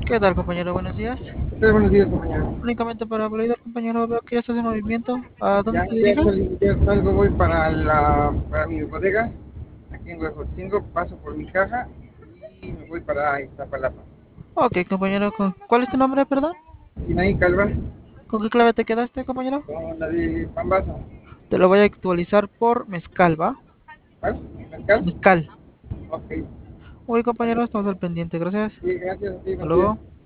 ¿Qué tal, compañero? Buenos días. Buenos días, compañero. Únicamente para validar, compañero, veo que ya estás en movimiento. ¿A dónde Ya, te diriges? ya salgo, voy para mi bodega, aquí en Huejotzingo, paso por mi caja y me voy para Iztapalapa. Ok, compañero, ¿cuál es tu nombre, perdón? Sinaí Calva, ¿Con qué clave te quedaste, compañero? con la de Pambazo. Te lo voy a actualizar por mezcal, ¿va? ¿Cuál? ¿Mezcal? Mezcal. Ok. Uy, compañero, estamos al pendiente, gracias. Sí, gracias a ti, Hasta buen día. luego.